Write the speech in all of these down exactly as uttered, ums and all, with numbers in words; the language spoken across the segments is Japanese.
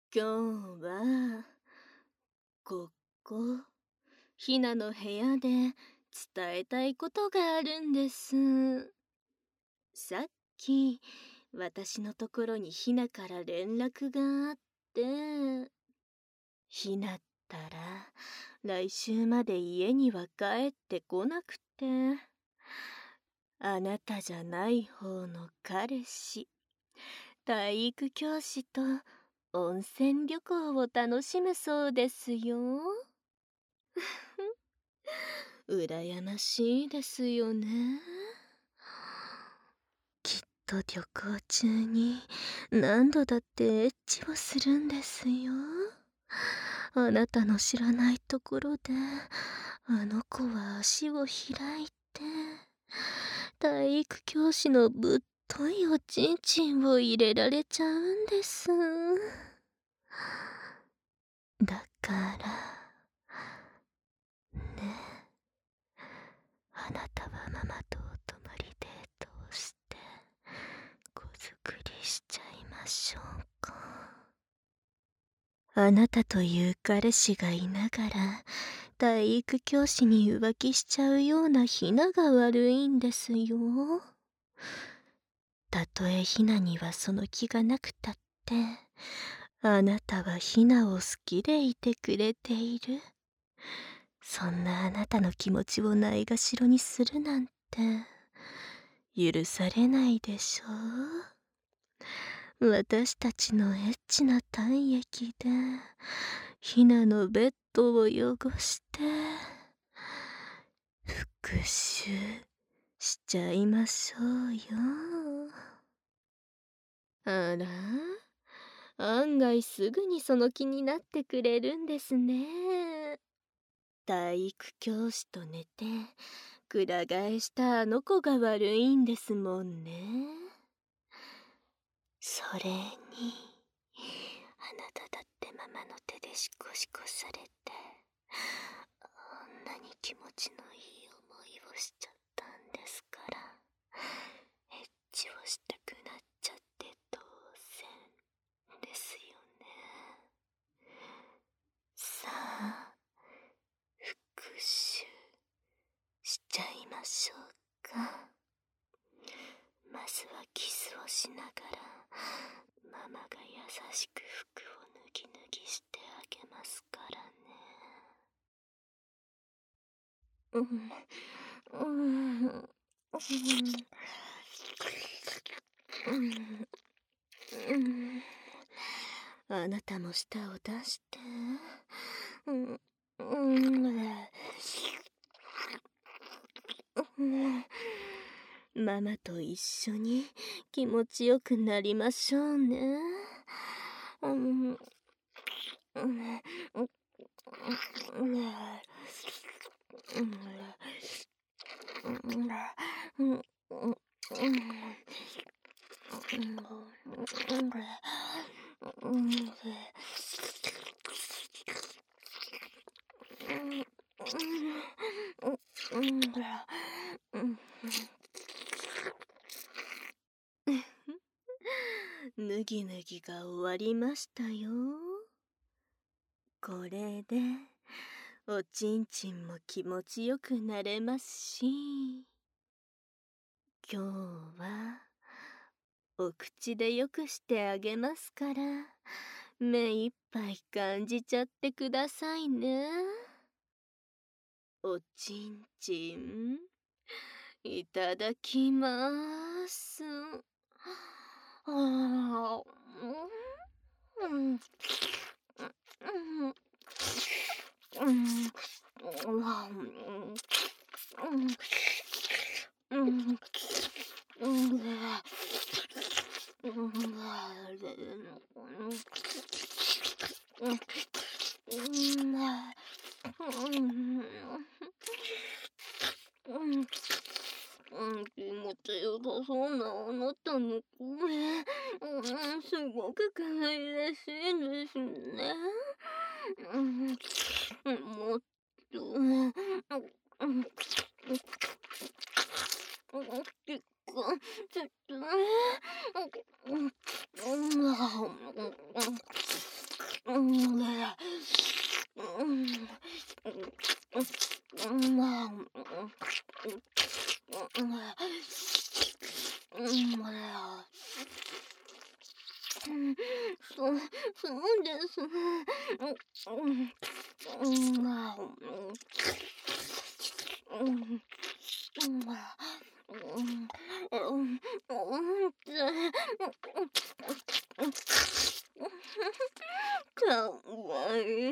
今日は、ここ、ひなの部屋で伝えたいことがあるんです。さっき、私のところにひなから連絡があって、ひなったら、来週まで家には帰ってこなくて、あなたじゃない方の彼氏、体育教師と温泉旅行を楽しむそうですよ。羨ましいですよね。きっと旅行中に何度だってエッチをするんですよ。あなたの知らないところで、あの子は足を開いて、体育教師のぶっといおちんちんを入れられちゃうんです。だから、ね。あなたはママとお泊まりデートをして、子作りしちゃいましょうか。あなたという彼氏がいながら、体育教師に浮気しちゃうようなひなが悪いんですよ。たとえひなにはその気がなくたって、あなたはひなを好きでいてくれている。そんなあなたの気持ちをないがしろにするなんて、許されないでしょう。私たちのエッチな体液で、ひなのベッドを汚して、復讐しちゃいましょうよ。あら、案外すぐにその気になってくれるんですね。体育教師と寝て、くら替えしたあの子が悪いんですもんね。それに、あなただってママの手でシコシコされて、あんなに気持ちのいい思いをしちゃったんですから、エッチをしたくなっちゃって当然ですよね。さあ、復讐しちゃいましょうか。まずはキスをしながら、ママが優しく服を脱ぎ脱ぎしてあげますからね。うん、うん、うん、うん、あなたも舌を出して。うん、うん、ママと一緒に気持ちよくなりましょうね。うん、うん、うん、ぬぎぬぎが終わりましたよ。これでおちんちんも気持ちよくなれますし、今日はお口でよくしてあげますから、目いっぱい感じちゃってくださいね。おちんちんいただきます。ああ、うん、うん、うん、うん、うん、うん、うん、気持ちよさそうなあなたの声、うん、すごく可愛らしいですね。うん、もっと、うん、うん、結構、ちょっと、うん、うん、 そう、そうです。かわいい。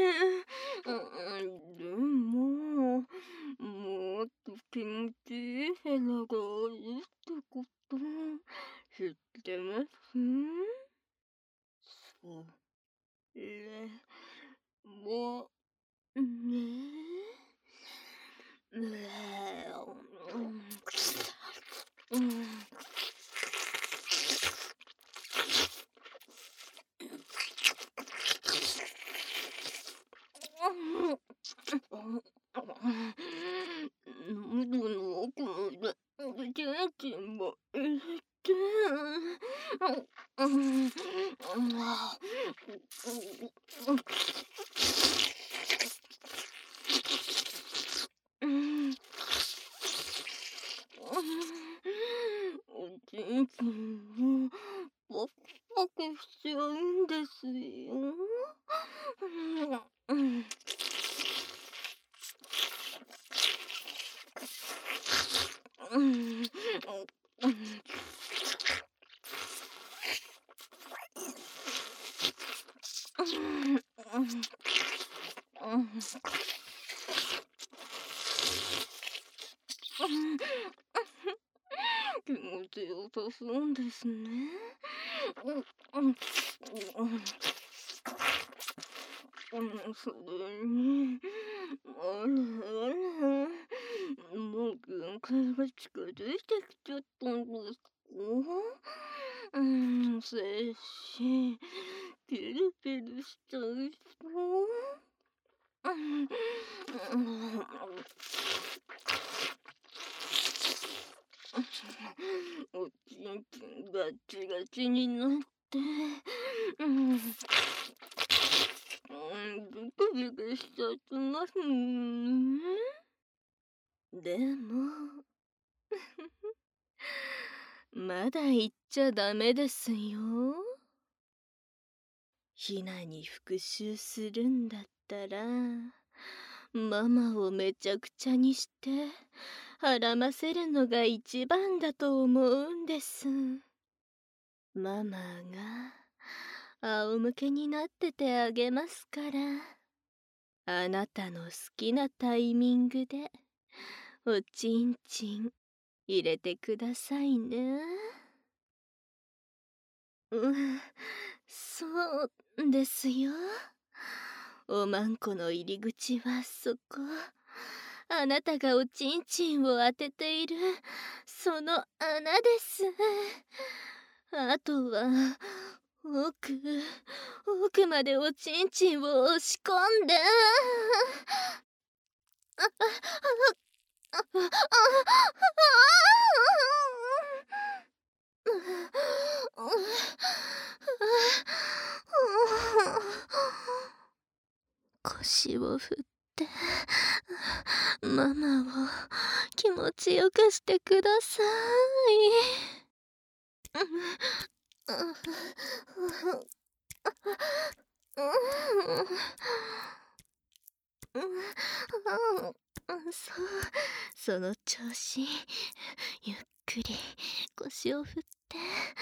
でも、もっと気持ちいいヘラがあるってこと知ってます？それもね。喉の奥まで元気も入れて。おちんちんをパクパクしちゃうんですよ。気持ちよさそうですね。それに、あらあら、もう限界が近づいてきちゃったんですか？うん、精子、ピリピリしちゃいそう。おちんちんガチガチになって、うん、ビクビクしちゃってますね。でも、まだ言っちゃダメですよ。ヒナに復讐するんだったら、ママをめちゃくちゃにしてはらませるのが一番だと思うんです。ママが仰向けになっててあげますから、あなたの好きなタイミングでおちんちん入れてくださいね。うん、そうですよ。おまんこの入り口はそこ。あなたがおちんちんを当てているその穴です。あとは奥奥までおちんちんを押し込んで。あああああ腰を振ってママを気持ちよくしてください。そう、その調子。ゆっくり腰を振って。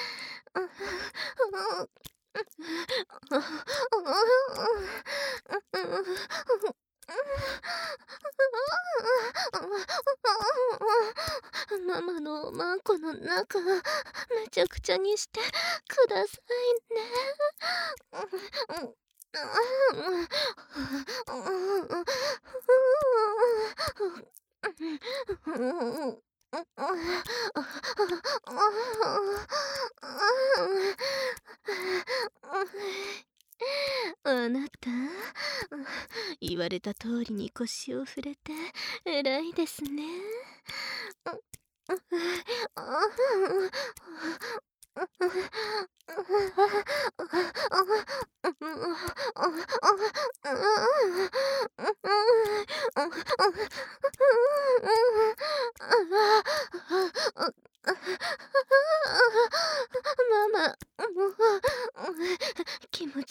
ママのおまんこの中めちゃくちゃにしてくださいね。あなた、言われた通りに腰を触れて偉いですね。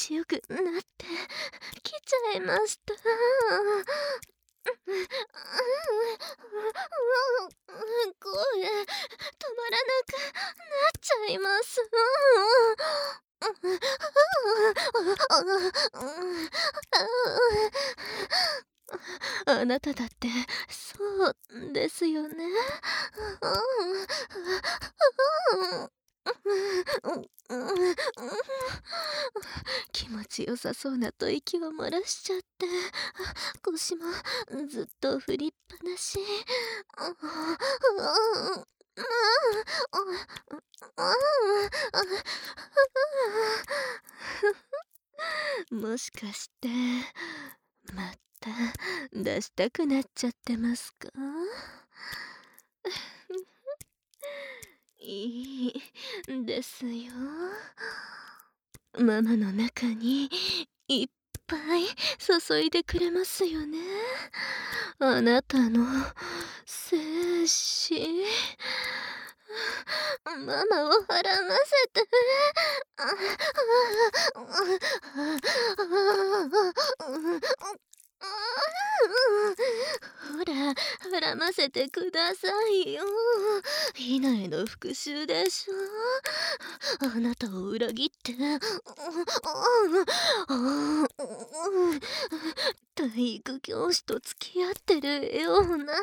ちよくなってきちゃいました。声止まらなくなっちゃいます。あなただってそうですよね。気持ちよさそうなと息を漏らしちゃって、腰もずっと振りっぱなし。もしかしてまた出したくなっちゃってますか？いいですよ。ママの中にいっぱい注いでくれますよね。あなたの精子。ママをはらませて。ほら、はらませてくださいよ。ヒナへの復讐でしょ。あなたを裏切って、体育教師と付き合ってるような。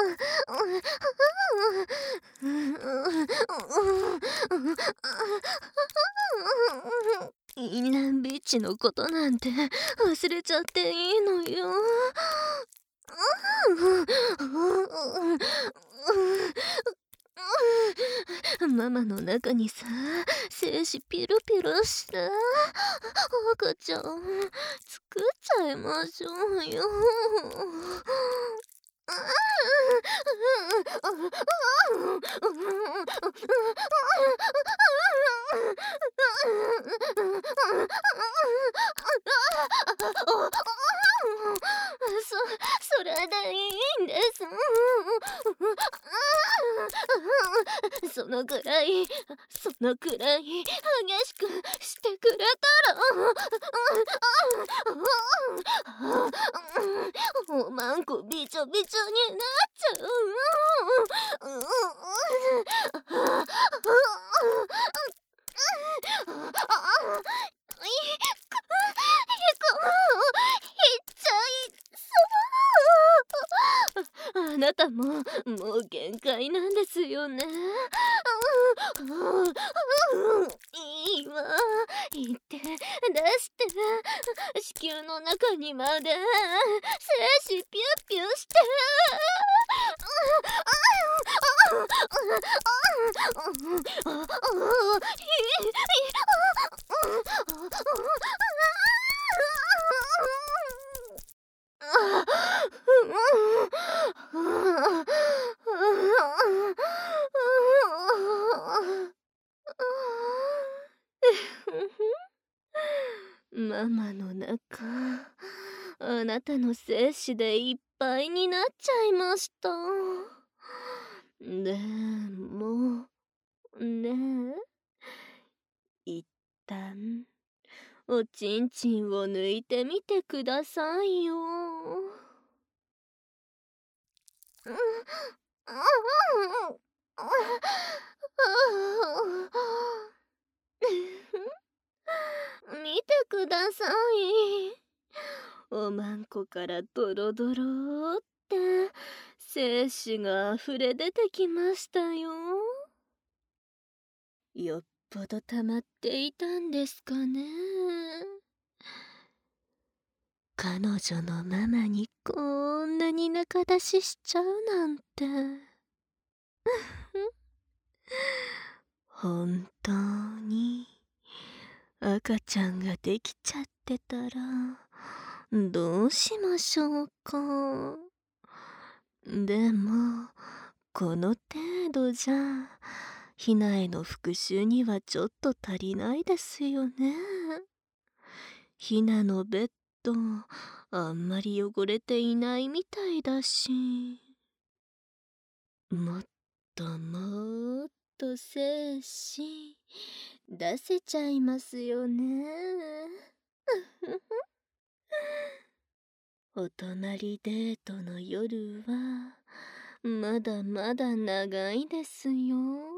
インランビッチのことなんて忘れちゃっていいのよ。ママの中にさ、精子ピロピロした赤ちゃん作っちゃいましょうよ。そ、それでいいんです。そのくらい、そのくらい激しくしてくれたら、おまんこびちょびちょになっちゃう。あなたももう限界なんですよね。いいわ、言って出して、子宮の中にまで精子ピュッピュして。ママの中、あなたの精子でいっぱいになっちゃいました。でもね、一旦おちんちんを抜いてみてくださいよ。見てください。おまんこからドロドロって精子が溢れ出てきましたよ。よっぽど溜まっていたんですかね。彼女のママにこんなに仲出ししちゃうなんて。本当に赤ちゃんができちゃってたらどうしましょうか。でもこの程度じゃヒナへの復讐にはちょっと足りないですよね。ヒナのベッドあんまり汚れていないみたいだし、もっともっと精子出せちゃいますよね。 お隣デートの夜はまだまだ長いですよ。